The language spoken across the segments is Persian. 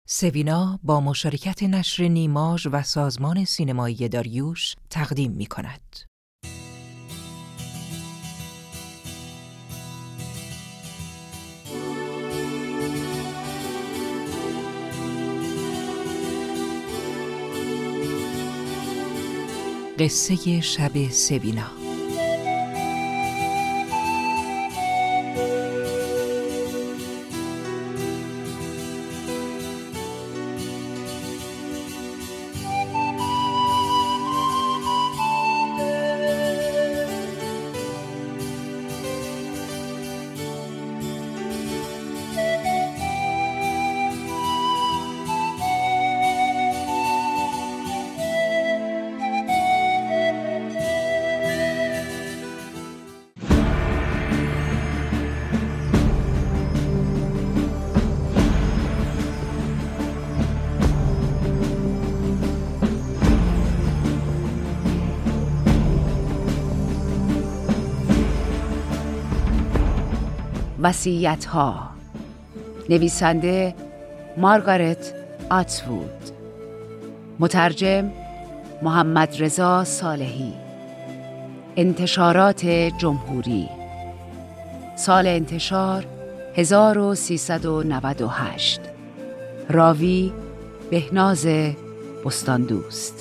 سوینا با مشارکت نشر نیماژ و سازمان سینمایی داریوش تقدیم می‌کند. قصه شب سوینا. وصیت‌ها. نویسنده مارگارت اتوود، مترجم محمد رضا صالحی، انتشارات جمهوری، سال انتشار 1398، راوی بهناز بستاندوست.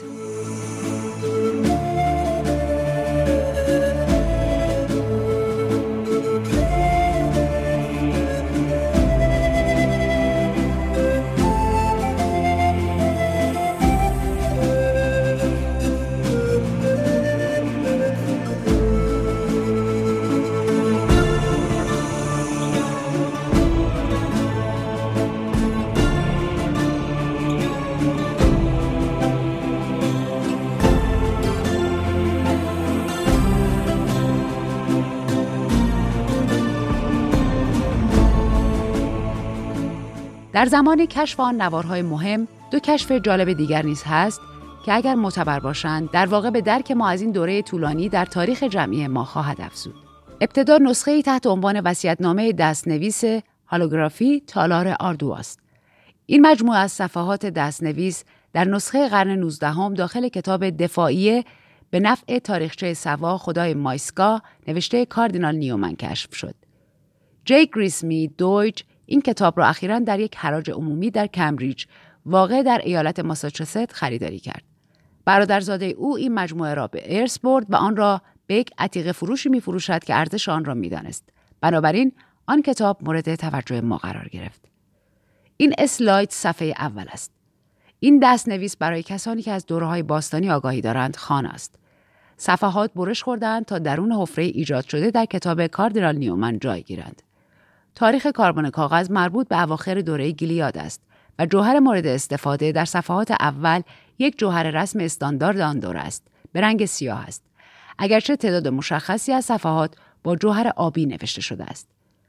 در زمان کشف آن نوارهای مهم، دو کشف جالب دیگر نیز هست که اگر معتبر باشند در واقع به درک ما از این دوره طولانی در تاریخ جمعی ما خواهد افزود. ابتدا نسخه‌ای تحت عنوان وصیت‌نامه دست‌نویس هالوگرافی تالار آردو است. این مجموعه از صفحات دست‌نویس در نسخه قرن 19 داخل کتاب دفاعیه به نفع تاریخچه سوا خدای مایسکا نوشته کاردینال نیومن کشف شد. جی گریسمی دویج این کتاب را اخیراً در یک حراج عمومی در کمبریج واقع در ایالت ماساچوست خریداری کرد. برادرزاده او این مجموعه را به ارث برد و آن را به یک عتیقه فروشی می‌فروشد که ارزش آن را می‌دانست. بنابراین آن کتاب مورد توجه ما قرار گرفت. این اسلاید صفحه اول است. این دست‌نویس برای کسانی که از دوره‌های باستانی آگاهی دارند خوان است. صفحات برش خوردند تا درون حفره ایجاد شده در کتاب کاردینال نیومن جای گیرند. تاریخ کاربن کاغذ مربوط به اواخر دوره گیلیاد است و جوهر مورد استفاده در صفحات اول یک جوهر رسم استاندارد آن دوره است، به رنگ سیاه است. اگرچه تعداد مشخصی از صفحات با جوهر آبی نوشته شده است.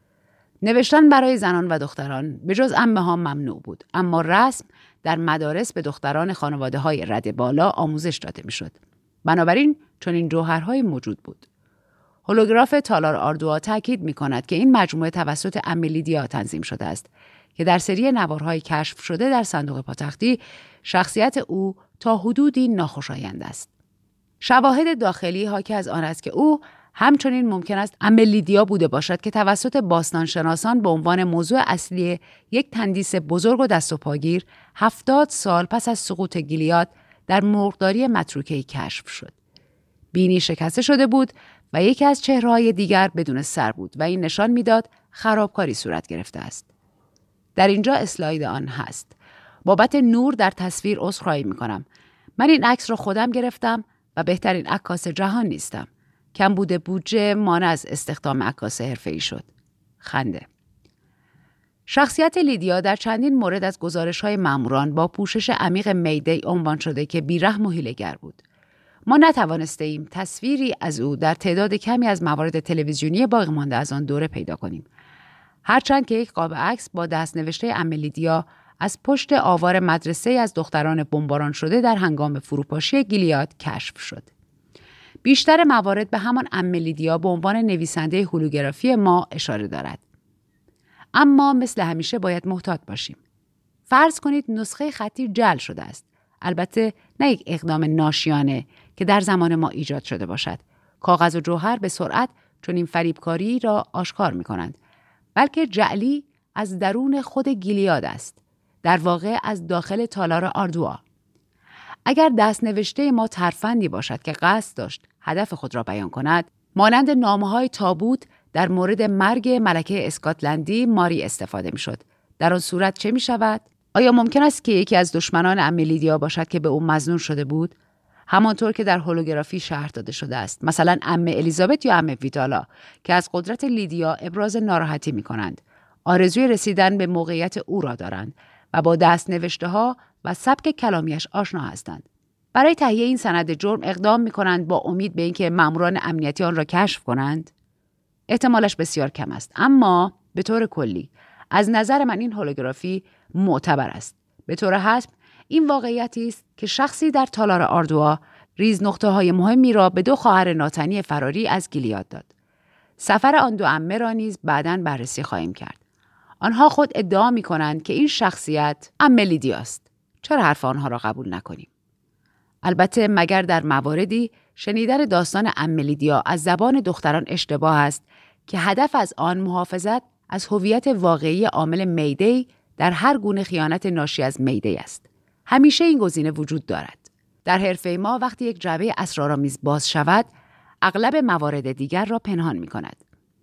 نوشتن برای زنان و دختران به جز عمه‌ها ممنوع بود، اما رسم در مدارس به دختران خانواده‌های رده بالا آموزش داده می‌شد. بنابراین چنین جوهرهایی موجود بود. هولوگراف تالار آردوا تاکید می‌کند که این مجموعه توسط امیلیدیا تنظیم شده است که در سری نوارهای کشف شده در صندوق پاتختی شخصیت او تا حدودی ناخوشایند است. شواهد داخلی حاکی از آن است که او همچنین ممکن است امیلیدیا بوده باشد که توسط باستانشناسان به عنوان موضوع اصلی یک تندیس بزرگ و دست و پاگیر 70 سال پس از سقوط گیلیاد در مرغداری متروکه‌ای کشف شد. بینی شکسته شده بود و یکی از چهره‌های دیگر بدون سر بود و این نشان می‌داد خرابکاری صورت گرفته است. در اینجا اسلاید آن هست. بابت نور در تصویر عذرخواهی می‌کنم. من این عکس را خودم گرفتم و بهترین عکاس جهان نیستم. کمبود بودجه مانع از استخدام عکاس حرفه‌ای شد. خنده. شخصیت لیدیا در چندین مورد از گزارش‌های ماموران با پوشش عمیق میدی عنوان شده که بیرحم و حیله‌گر بود. ما نتوانستیم تصویری از او در تعداد کمی از موارد تلویزیونی باقی مانده از آن دوره پیدا کنیم. هرچند که یک قاب عکس با دست‌نوشته امیلیدیا از پشت آوار مدرسه از دختران بمباران شده در هنگام فروپاشی گیلیاد کشف شد. بیشتر موارد به همان امیلیدیا به عنوان نویسنده هولوگرافی ما اشاره دارد. اما مثل همیشه باید محتاط باشیم. فرض کنید نسخه خطی جعل شده است. البته نه یک اقدام ناشیانه که در زمان ما ایجاد شده باشد. کاغذ و جوهر به سرعت چون این فریبکاری را آشکار می کنند. بلکه جعلی از درون خود گیلیاد است. در واقع از داخل تالار آردوا. اگر دست نوشته ما ترفندی باشد که قصد داشت هدف خود را بیان کند، مانند نامه‌های تابوت در مورد مرگ ملکه اسکاتلندی ماری استفاده می‌شد. در آن صورت چه می‌شود؟ آیا ممکن است که یکی از دشمنان عمه لیدیا باشد که به او مظنون شده بود؟ همانطور که در هولوگرافی شرح داده شده است. مثلا عمه الیزابت یا عمه ویدالا که از قدرت لیدیا ابراز ناراحتی می‌کنند. آرزوی رسیدن به موقعیت او را دارند و با دست نوشته‌ها و سبک کلامیش آشنا هستند. برای تهیه این سند جرم اقدام می‌کنند با امید به اینکه ماموران امنیتی آن را کشف کنند. احتمالش بسیار کم است، اما به طور کلی از نظر من این هولوگرافی معتبر است. به طور حسب این واقعیتی است که شخصی در تالار آردوا ریز نقطه‌های مهمی را به دو خواهر ناتنی فراری از گیلیاد داد. سفر آن دو عمه را نیز بعداً بررسی خواهیم کرد. آنها خود ادعا می‌کنند که این شخصیت عمه لیدیا است. چرا حرف آنها را قبول نکنیم؟ البته مگر در مواردی شنیدن داستان عمه لیدیا از زبان دختران اشتباه است که هدف از آن محافظت از هویت واقعی عامل میدی در هر گونه خیانت ناشی از میدی است. همیشه این گزینه وجود دارد. در حرفه ما وقتی یک جعبه اسرارآمیز باز شود، اغلب موارد دیگر را پنهان می‌کند.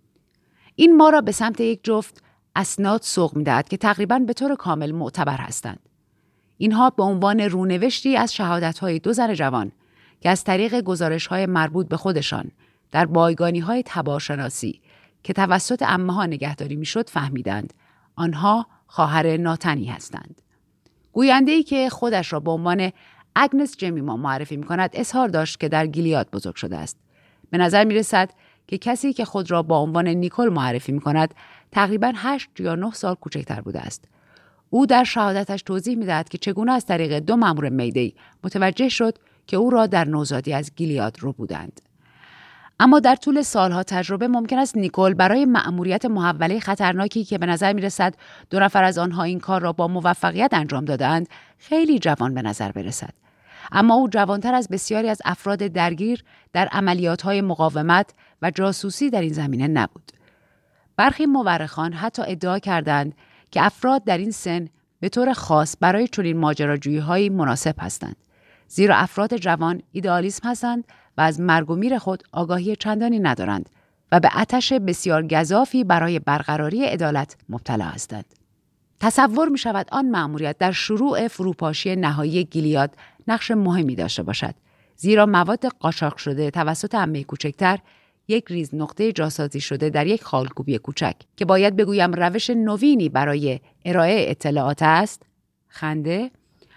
این ما را به سمت یک جفت اسناد سوق می‌دهد که تقریباً به طور کامل معتبر هستند. اینها به عنوان رونوشتی از شهادت‌های دو زن جوان که از طریق گزارش‌های مربوط به خودشان در بایگانی‌های تبارشناسی که توسط عمه‌ها نگهداری می‌شد فهمیدند آنها خواهر ناتنی هستند. گوینده‌ای که خودش را به عنوان اگنس جمیما معرفی می‌کند اظهار داشت که در گیلیاد بزرگ شده است. به نظر می‌رسد که کسی که خود را با عنوان نیکول معرفی می‌کند تقریباً 8 یا 9 سال کوچکتر بوده است. او در شهادتش توضیح می‌دهد که چگونه از طریق دو مأمور میدی متوجه شد که او را در نوزادی از گیلیاد رو بودند. اما در طول سالها تجربه ممکن است نیکول برای مأموریت محوله خطرناکی که به نظر می‌رسد 2 نفر از آنها این کار را با موفقیت انجام دادند خیلی جوان به نظر برسد. اما او جوانتر از بسیاری از افراد درگیر در عملیات‌های مقاومت و جاسوسی در این زمینه نبود. برخی مورخان حتی ادعا کردند که افراد در این سن به طور خاص برای چنین ماجراجویی‌هایی مناسب هستند. زیرا افراد جوان ایدئالیسم هستند و از مرگ و میر خود آگاهی چندانی ندارند و به آتش بسیار گزافی برای برقراری عدالت مبتلا هستند. تصور می شود آن مأموریت در شروع فروپاشی نهایی گیلیاد نقش مهمی داشته باشد، زیرا مواد قاچاق شده توسط عمه کوچکتر یک ریز نقطه جاسازی شده در یک خالکوبی کوچک که باید بگویم روش نوینی برای ارائه اطلاعات است، خنده،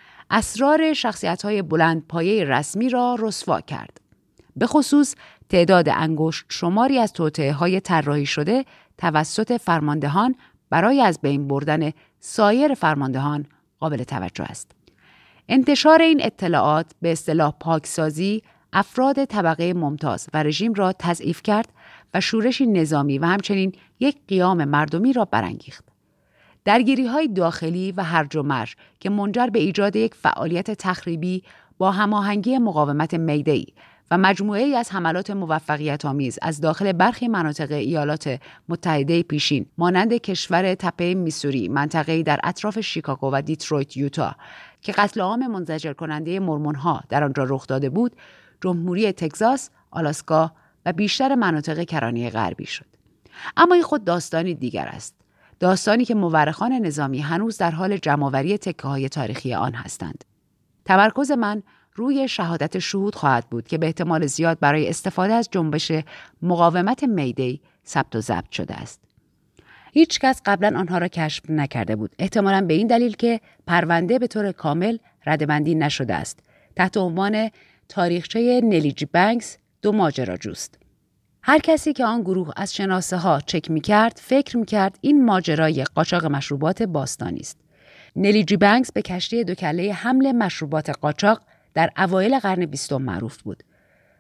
اسرار شخصیت‌های بلند پایه رسمی را رسوا کرد. به خصوص تعداد انگشت شماری از توطئه‌های طراحی شده توسط فرماندهان برای از بین بردن سایر فرماندهان قابل توجه است. انتشار این اطلاعات به اصطلاح پاکسازی افراد طبقه ممتاز و رژیم را تضعیف کرد و شورشی نظامی و همچنین یک قیام مردمی را برانگیخت. درگیری‌های داخلی و هرج و مرج که منجر به ایجاد یک فعالیت تخریبی با هماهنگی مقاومت میدی و مجموعه‌ای از حملات موفقیت‌آمیز از داخل برخی مناطق ایالات متحده پیشین مانند کشور تپه میسوری، منطقه‌ای در اطراف شیکاگو و دیترویت یوتا که قتل عام منزجر کننده مورمون‌ها در آنجا رخ داده بود، جمهوری تگزاس، آلاسکا و بیشتر مناطق کرانه غربی شد. اما این خود داستانی دیگر است. داستانی که مورخان نظامی هنوز در حال جمع‌آوری تکه‌های تاریخی آن هستند. تمرکز من روی شهادت شهود خواهد بود که به احتمال زیاد برای استفاده از جنبش مقاومت میدی ثبت و ضبط شده است. هیچ کس قبلا آنها را کشف نکرده بود، احتمالاً به این دلیل که پرونده به طور کامل ردبندی نشده است. تحت عنوان تاریخچه نلی جی بنکس 2 ماجراجوست. هر کسی که آن گروه از شناسه ها چک می‌کرد، فکر می‌کرد این ماجرای قاچاق مشروبات باستانی است. نلی جی بنکس به کشتی 2 کله حمل مشروبات قاچاق در اوایل قرن 20 معروف بود.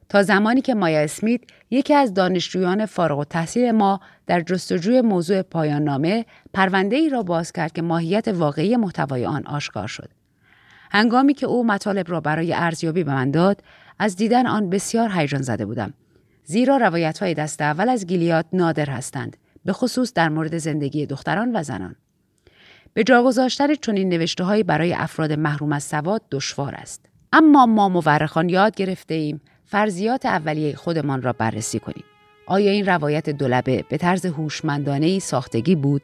تا زمانی که مایا اسمیت، یکی از دانشجویان فارغ التحصیل ما، در جستجوی موضوع پایان نامه پرونده‌ای را باز کرد که ماهیت واقعی محتوای آن آشکار شد. هنگامی که او مطالب را برای ارزیابی به من داد، از دیدن آن بسیار هیجان زده بودم. زیرا روایت‌های دست اول از گیلیاد نادر هستند، به خصوص در مورد زندگی دختران و زنان. به جا گذاشتن چنین نوشته‌هایی برای افراد محروم از سواد دشوار است. اما ما مورخان یاد گرفته‌ایم فرضیات اولیه خودمان را بررسی کنیم. آیا این روایت دولبه به طرز هوشمندانه‌ای ساختگی بود؟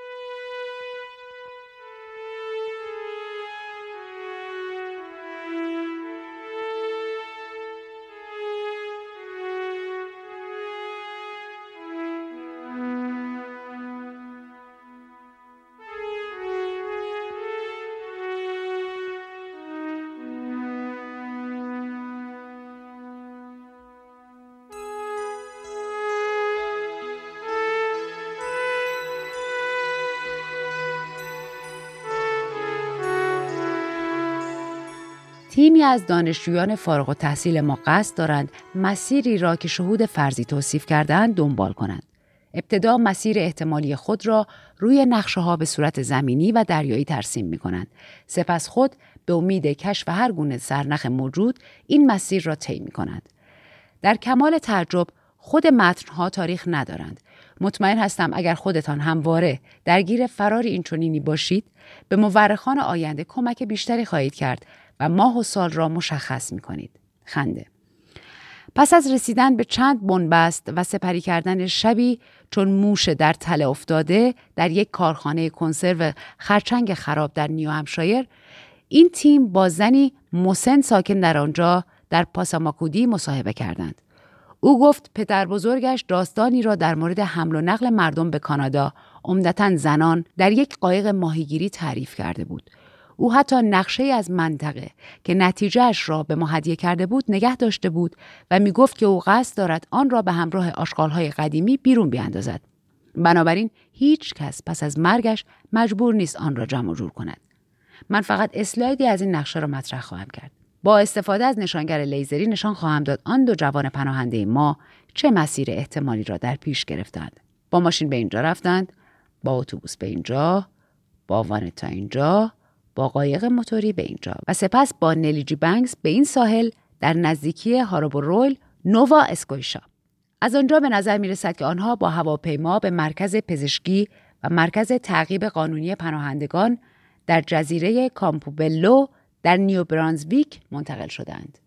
تیمی از دانشجویان فارغ التحصیل ما قصد دارند مسیری را که شهود فرضی توصیف کردند دنبال کنند. ابتدا مسیر احتمالی خود را روی نقشه‌ها به صورت زمینی و دریایی ترسیم می‌کنند. سپس خود به امید کشف هر گونه سرنخ موجود این مسیر را طی می‌کنند. در کمال تعجب خود متن‌ها تاریخ ندارند. مطمئن هستم اگر خودتان همواره درگیر فرار این چنینی باشید، به مورخان آینده کمک بیشتری خواهید کرد و ماه و سال را مشخص می‌کنید. خنده. پس از رسیدن به چند بنبست و سپری کردن شبی چون موش در تله افتاده در یک کارخانه کنسرو خرچنگ خراب در نیو همشایر، این تیم با زنی مسن ساکن در آنجا در پاساماکودی مصاحبه کردند. او گفت پدر بزرگش داستانی را در مورد حمل و نقل مردم به کانادا، عمدتاً زنان، در یک قایق ماهیگیری تعریف کرده بود. او حتی نقشه‌ای از منطقه که نتیجهش را به ما هدیه کرده بود نگه داشته بود و می گفت که او قصد دارد آن را به همراه آشغال‌های قدیمی بیرون بیاندازد. بنابراین هیچ کس پس از مرگش مجبور نیست آن را جمع و جور کند. من فقط اسلایدی از این نقشه را مطرح خواهم کرد. با استفاده از نشانگر لیزری نشان خواهم داد آن دو جوان پناهنده ما چه مسیر احتمالی را در پیش گرفتند. با ماشین به اینجا رفتند، با اتوبوس به اینجا، با وان تا اینجا، با قایق موتوری به اینجا و سپس با نلیجی بنکس به این ساحل در نزدیکی هاربور نووا اسکوشا. از آنجا به نظر می رسد که آنها با هواپیما به مرکز پزشکی و مرکز تعقیب قانونی پناهندگان در جزیره کامپوبلو در نیو برانزویک منتقل شدند.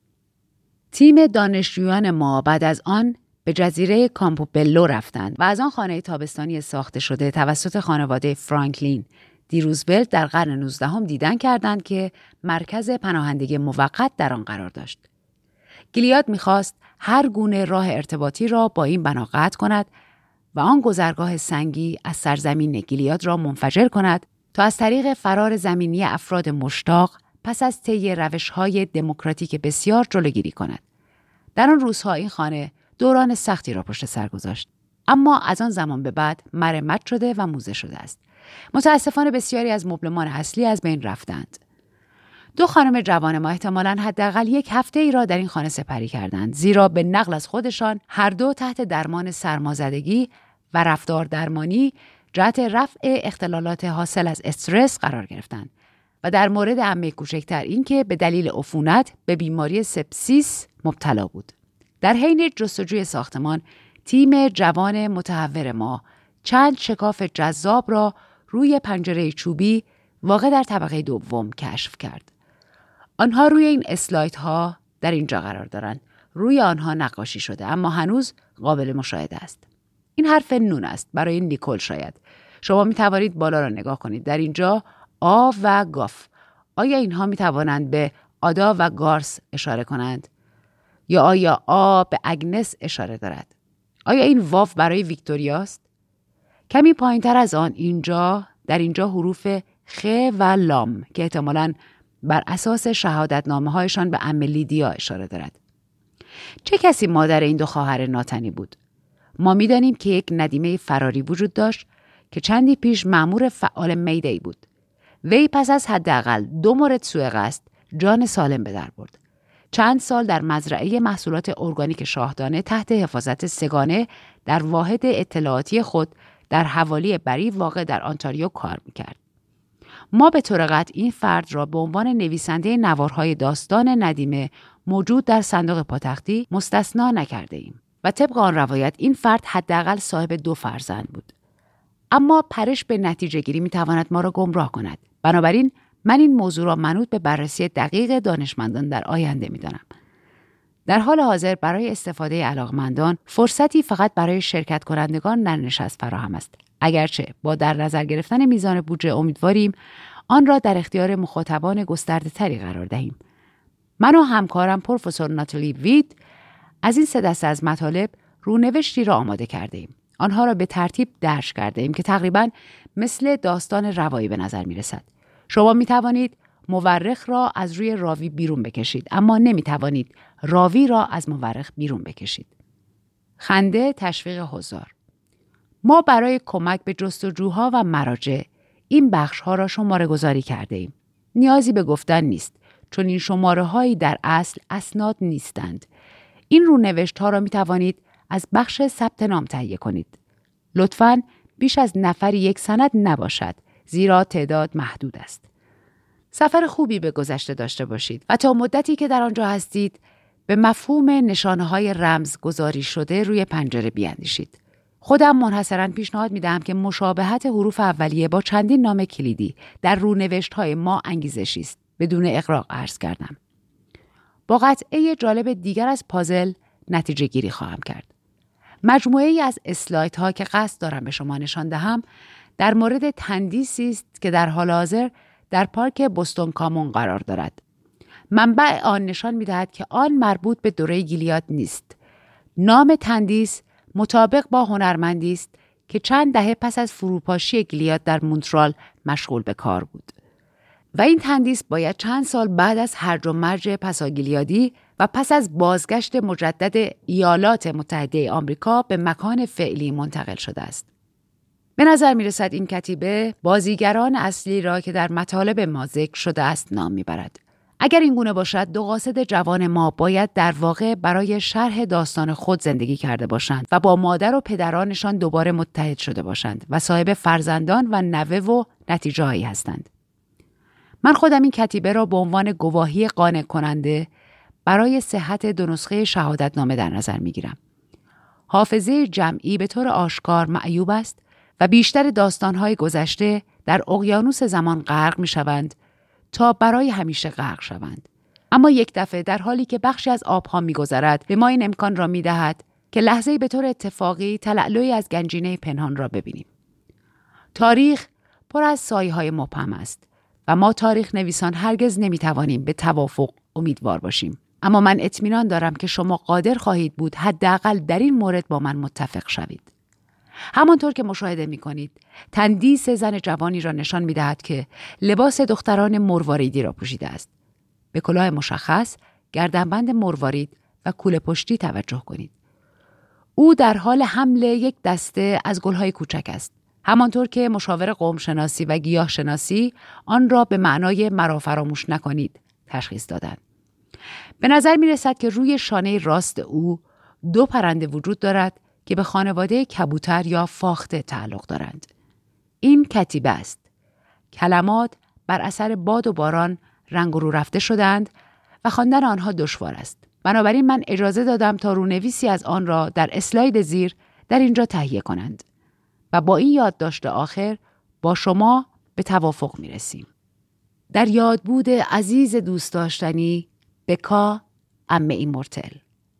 تیم دانشجویان ما بعد از آن به جزیره کامپوبلو رفتند و از آن خانه تابستانی ساخته شده توسط خانواده فرانکلین دی روزولت در قرن 19 دیدن کردند که مرکز پناهندگی موقت در آن قرار داشت. گیلیاد می‌خواست هر گونه راه ارتباطی را با این بنا قطع کند و آن گذرگاه سنگی از سرزمین گیلیاد را منفجر کند تا از طریق فرار زمینی افراد مشتاق پس از طی روش‌های دموکراتیک بسیار جلوگیری کند. در آن روزها این خانه دوران سختی را پشت سر گذاشت، اما از آن زمان به بعد مرمت شده و موزه شده است. متاسفانه بسیاری از مبلمان اصلی از بین رفتند. دو خانم جوان ما احتمالاً حداقل یک هفته ای را در این خانه سپری کردند، زیرا به نقل از خودشان هر دو تحت درمان سرمازدگی و رفتار درمانی جهت رفع اختلالات حاصل از استرس قرار گرفتند و در مورد عمه کوچکتر این که به دلیل عفونت به بیماری سپسیس مبتلا بود. در حین جستجوی ساختمان، تیم جوان متحور ما چند شکاف جذاب را روی پنجره چوبی واقع در طبقه دوم کشف کرد. آنها روی این اسلایدها در اینجا قرار دارند. روی آنها نقاشی شده اما هنوز قابل مشاهده است. این حرف نون است برای نیکول شاید. شما می توانید بالا را نگاه کنید. در اینجا آ و گاف. آیا اینها می توانند به آدا و گارس اشاره کنند؟ یا آیا آ به اگنس اشاره دارد؟ آیا این واو برای ویکتوریاست؟ کمی پایین‌تر از آن در اینجا حروف خ و لام که احتمالاً بر اساس شهادتنامه‌هایشان به عمه لیدیا اشاره دارد. چه کسی مادر این دو خواهر ناتنی بود؟ ما می‌دانیم که یک ندیمه فراری وجود داشت که چندی پیش مأمور فعال میدی بود. وی پس از حداقل 2 مورد سوء قصد جان سالم به در برد. چند سال در مزرعه محصولات ارگانیک شاهدانه تحت حفاظت سگانه در واحد اطلاعاتی خود در حوالی بری واقع در آنتاریو کار میکرد. ما به طور قطع این فرد را به عنوان نویسنده نوارهای داستان ندیمه موجود در صندوق پاتختی مستثنا نکرده ایم و طبق آن روایت این فرد حداقل صاحب 2 فرزند بود. اما پرش به نتیجه گیری میتواند ما را گمراه کند. بنابراین من این موضوع را منوط به بررسی دقیق دانشمندان در آینده می‌دانم. در حال حاضر برای استفاده علاقمندان فرصتی فقط برای شرکت کنندگان در نشست فراهم است. اگرچه با در نظر گرفتن میزان بودجه امیدواریم آن را در اختیار مخاطبان گسترده‌تری قرار دهیم. من و همکارم پروفسور ناتالی وید از این 3 دسته از مطالب رونوشتی را آماده کرده ایم. آنها را به ترتیب درج کرده ایم که تقریباً مثل داستان روایی به نظر می رسد. شما می توانید مورخ را از روی راوی بیرون بکشید، اما نمی توانید راوی را از مورخ بیرون بکشید. خنده تشویق حضار. ما برای کمک به جستجوها و مراجع این بخش‌ها را شماره گذاری کرده ایم. نیازی به گفتن نیست، چون این شماره هایی در اصل اسناد نیستند. این رونوشت‌ها را می توانید از بخش ثبت نام تهیه کنید. لطفاً بیش از نفری 1 سند نباشد، زیرا تعداد محدود است. سفر خوبی به گذشته داشته باشید و تا مدتی که در آنجا هستید به مفهوم نشانه‌های رمز گذاری شده روی پنجره بیاندیشید. خودم منحصراً پیشنهاد می‌دهم که مشابهت حروف اولیه با چندین نام کلیدی در رونوشت‌های ما انگیزشی است. بدون اغراق عرض کردم. با قطعه جالب دیگر از پازل نتیجه گیری خواهم کرد. مجموعه‌ای از اسلایدها که قصد دارم به شما نشان دهم در مورد تندیسی است که در حال حاضر در پارک بوستون کامون قرار دارد. منبع آن نشان می‌دهد که آن مربوط به دوره گیلیاد نیست. نام تندیس مطابق با هنرمندی است که چند دهه پس از فروپاشی گیلیاد در مونترال مشغول به کار بود. و این تندیس باید چند سال بعد از هرج و مرج پساگیلیادی و پس از بازگشت مجدد ایالات متحده آمریکا به مکان فعلی منتقل شده است. به نظر می رسد این کتیبه بازیگران اصلی را که در مطالب ما ذکر شده است نام می برد. اگر این گونه باشد 2 قاصد جوان ما باید در واقع برای شرح داستان خود زندگی کرده باشند و با مادر و پدرانشان دوباره متحد شده باشند و صاحب فرزندان و نوه و نتیجه‌هایی هستند. من خودم این کتیبه را به عنوان گواهی قانع کننده برای صحت 2 نسخه شهادتنامه در نظر می گیرم. حافظه جمعی به طور آشکار معیوب است و بیشتر داستان‌های گذشته در اقیانوس زمان غرق می‌شوند تا برای همیشه غرق شوند. اما یک دفعه در حالی که بخشی از آب‌ها می‌گذرد به ما این امکان را می‌دهد که لحظه‌ای به طور اتفاقی تلألؤی از گنجینه پنهان را ببینیم. تاریخ پر از سایه‌های مبهم است و ما تاریخ نویسان هرگز نمی‌توانیم به توافق امیدوار باشیم. اما من اطمینان دارم که شما قادر خواهید بود حداقل در این مورد با من متفق شوید. همانطور که مشاهده می‌کنید، تندیس زن جوانی را نشان می‌دهد که لباس دختران مرواریدی را پوشیده است. به کلاه مشخص، گردنبند مروارید و کوله پشتی توجه کنید. او در حال حمل یک دسته از گل‌های کوچک است. همانطور که مشاور قومشناسی و گیاهشناسی آن را به معنای مرا فراموش نکنید تشخیص دادند. به نظر می‌رسد که روی شانه راست او 2 پرنده وجود دارد که به خانواده کبوتر یا فاخته تعلق دارند. این کتیبه است. کلمات بر اثر باد و باران رنگ رو رفته شدند و خواندن آنها دشوار است. بنابراین من اجازه دادم تا رونویسی از آن را در اسلاید زیر در اینجا تهیه کنند و با این یادداشت آخر با شما به توافق می‌رسیم. در یادبود عزیز دوست داشتنی بکا عمه ایمورتل.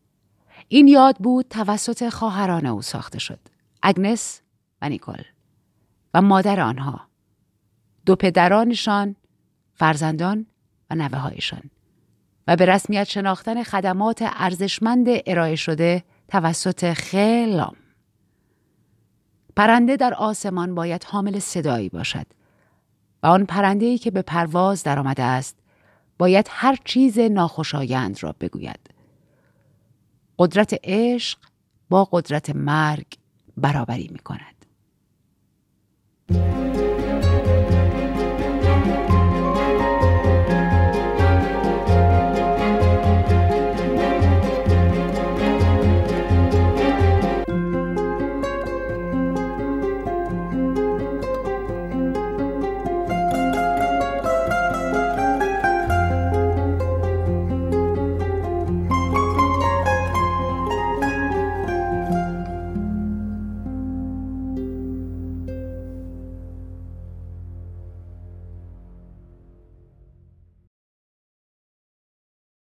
این یادبود توسط خواهران او ساخته شد. اگنس و نیکول و مادر آنها، 2 پدرانشان، فرزندان و نوه‌هایشان و به رسمیت شناختن خدمات ارزشمند ارائه شده توسط خیلام. پرنده در آسمان باید حامل صدایی باشد و آن پرنده‌ای که به پرواز در آمده است باید هر چیز ناخوشایند را بگوید. قدرت عشق با قدرت مرگ برابری می کند.